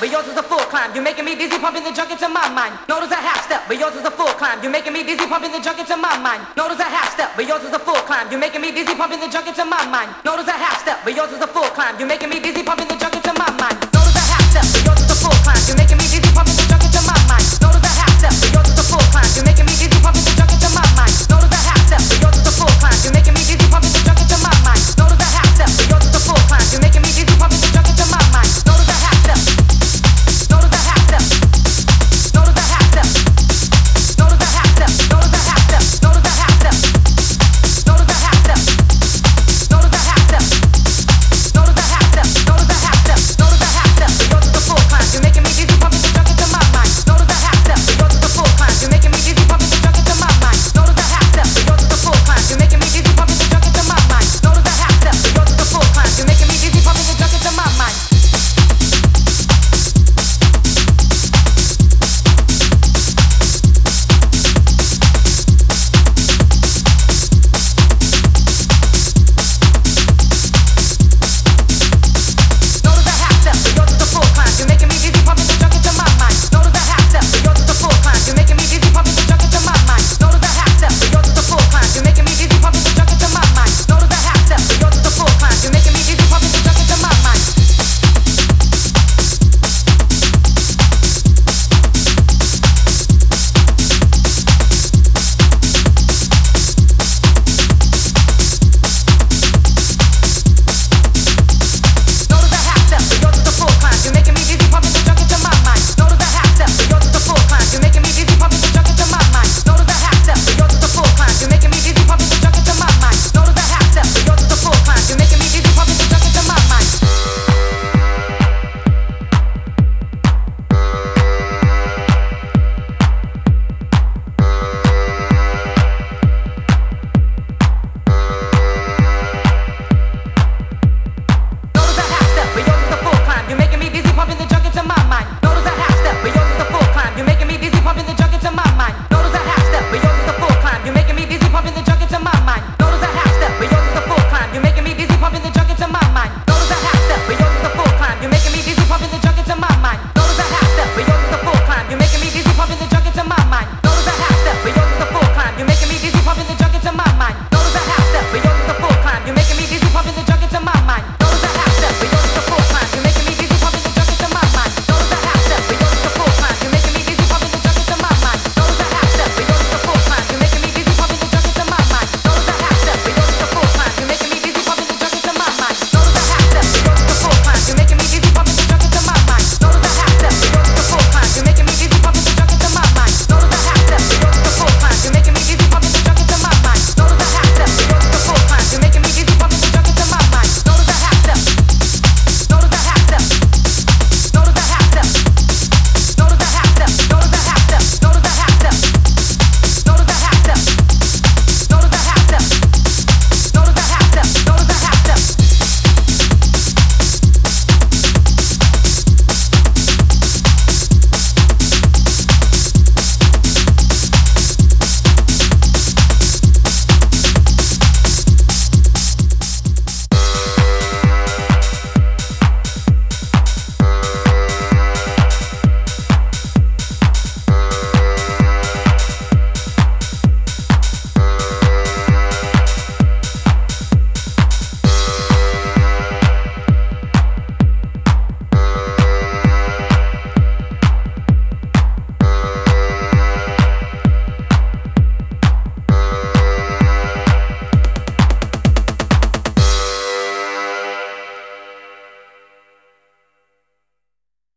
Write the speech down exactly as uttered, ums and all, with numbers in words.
but yours is a full climb. You're making me dizzy, pumping the junk into my mind. Notice a half step, but yours is a full climb. You're making me dizzy, pumping the junk into my mind. Notice a half step, but yours is a full climb. You're making me dizzy, pumping the junk into my mind. Notice a half step, but yours is a full climb. You're making me dizzy, pumping the junk into